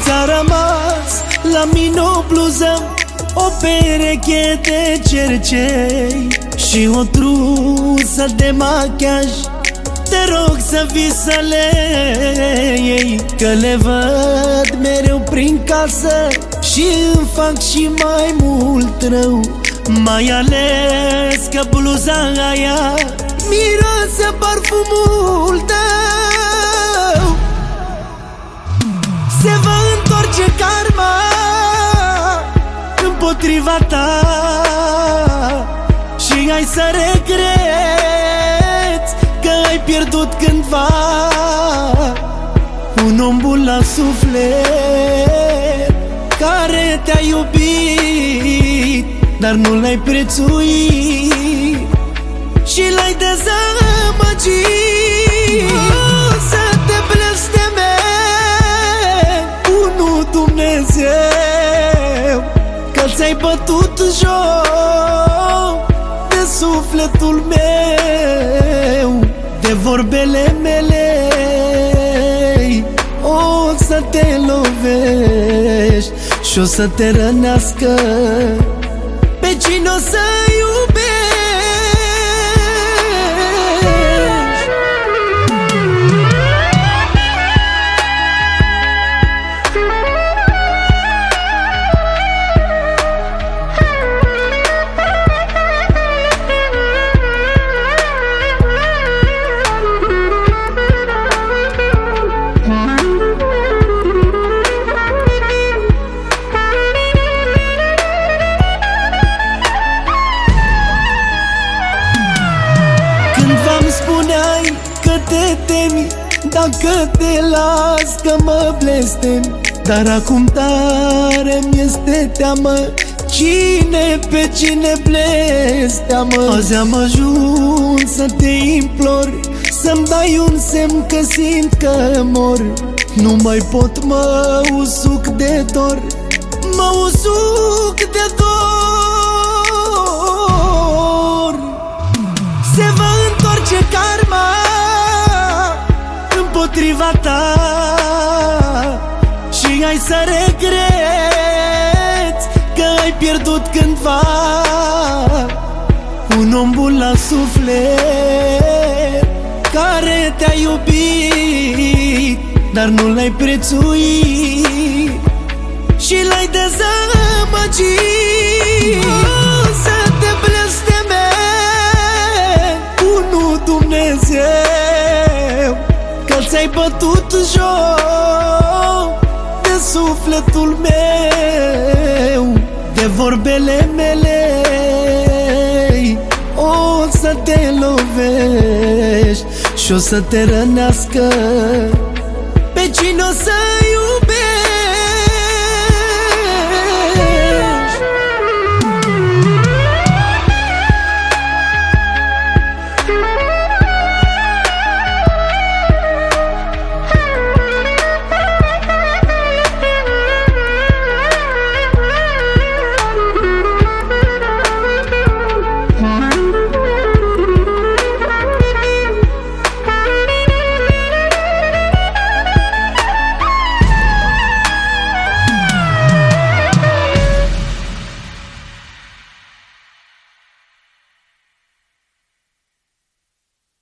ți-a rămas la mine o bluză, o pereche de cercei și o trusă de machiaj. Te rog să vii să le iei, că le văd mereu prin casă și îmi fac și mai mult rău. Mai ales că bluza aia miroase parfumul tău. Se va întoarce karma împotriva ta și ai să regreți că ai pierdut cândva un om bun la suflet, care te-a iubit, dar nu l-ai prețuit și l-ai dezamăgit. Să te blesteme unul Dumnezeu, că ți-ai bătut joc de sufletul meu, de vorbele mele. O să te lovești și o să te rănească pe cine o să iubești. Spuneai că te temi dacă te las, că mă blestemi, dar acum tare mi-este teamă, cine pe cine blesteamă. Azi am ajuns să te implor, să-mi dai un semn că simt că mor. Nu mai pot, mă usuc de dor, mă usuc de dor. Se va întoarce karma împotriva ta și ai să regreți că ai pierdut cândva un om bun la suflet, care te-a iubit, dar nu l-ai prețuit și l-ai dezamăgit. Să te blesteme unul Dumnezeu, că ți-ai bătut joc de sufletul meu, de vorbele mele. O să te lovești și o să te rănească pe cine o să